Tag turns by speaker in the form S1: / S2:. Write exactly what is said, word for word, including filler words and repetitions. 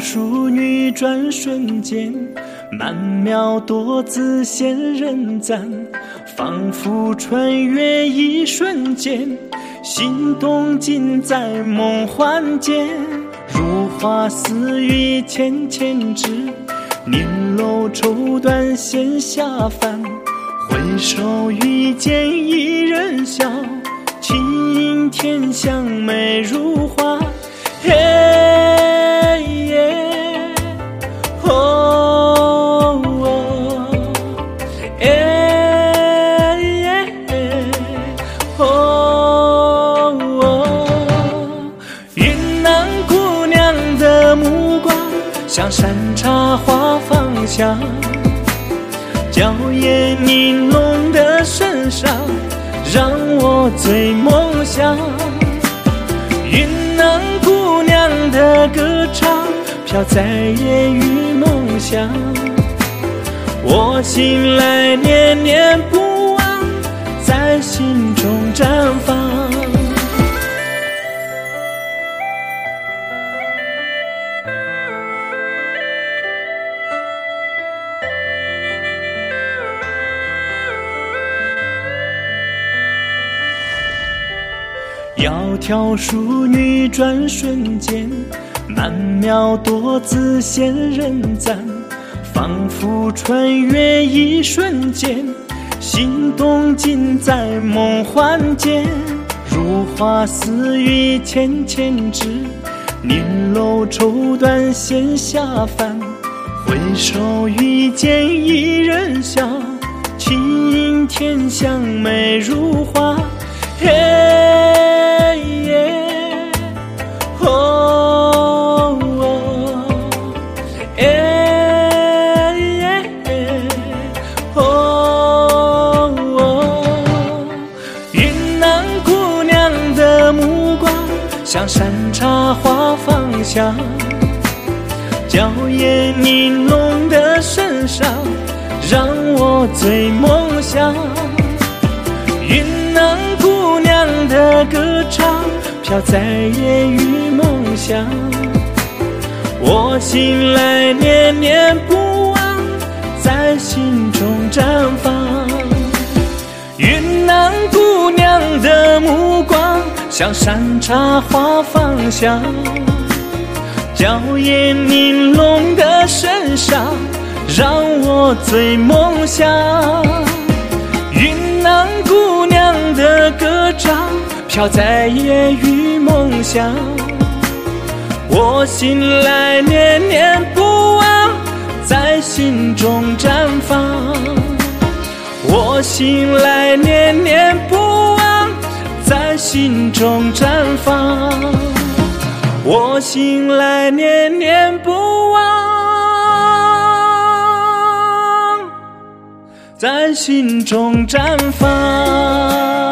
S1: 淑女转瞬间，曼妙多姿仙人赞，仿佛穿越一瞬间，心动尽在梦幻间。如花似玉纤纤指，年楼绸缎仙下凡，回首遇见一人笑，轻盈甜香美如花。嘿耶哦哦哎耶哦哦，云南姑娘的目光像山茶花芳香，娇艳玲珑的身上让我醉梦乡。云南姑娘的歌唱飘在夜雨梦乡，我醒来念念不忘，在心中绽放。窈窕淑女转瞬间，曼妙多姿仙人赞，仿佛穿越一瞬间，心动尽在梦幻间。如花似玉纤纤指，年楼绸缎仙下凡，回首遇见一人笑，轻盈甜香美如花。嘿耶哦哦哎耶哦哦，云南姑娘的目光像山茶花芳香，娇艳玲珑的身上让我醉梦乡。云南姑娘的歌唱飘在夜雨梦乡，我醒来念念不忘，在心中绽放。云南姑娘的目光像山茶花芳香，娇艳玲珑的身上让我醉梦乡。云南姑娘的歌唱飘在夜雨梦乡，我醒来念念不忘，在心中绽放。我醒来念念不忘，在心中绽放。我醒来念念不忘，在心中绽放。